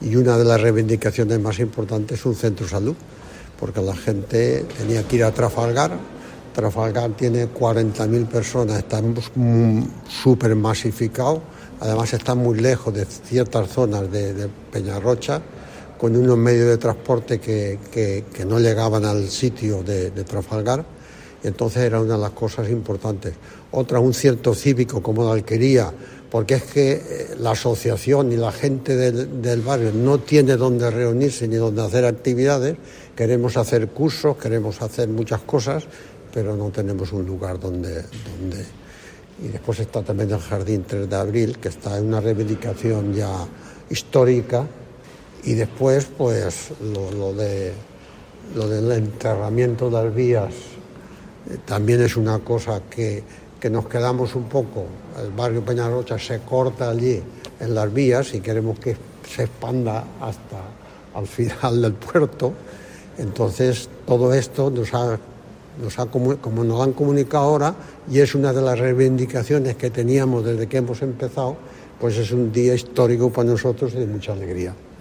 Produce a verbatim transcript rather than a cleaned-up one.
y una de las reivindicaciones más importantes es un centro de salud, porque la gente tenía que ir a Trafalgar. Trafalgar tiene cuarenta mil personas, está súper masificado, además está muy lejos de ciertas zonas de, de Peñarrocha, con unos medios de transporte que, que, que no llegaban al sitio de, de Trafalgar, y entonces era una de las cosas importantes. Otra, un cierto cívico como la Alquería, porque es que la asociación y la gente del, del barrio no tiene donde reunirse ni donde hacer actividades. Queremos hacer cursos, queremos hacer muchas cosas, pero no tenemos un lugar donde, donde... Y después está también el Jardín tres de abril, que está en una reivindicación ya histórica, y después pues lo, lo, de, lo del enterramiento de las vías eh, también es una cosa que, que nos quedamos un poco. El barrio Peñarrocha se corta allí en las vías y queremos que se expanda hasta al final del puerto. Entonces todo esto nos ha Nos ha, como nos han comunicado ahora, y es una de las reivindicaciones que teníamos desde que hemos empezado, pues es un día histórico para nosotros y de mucha alegría.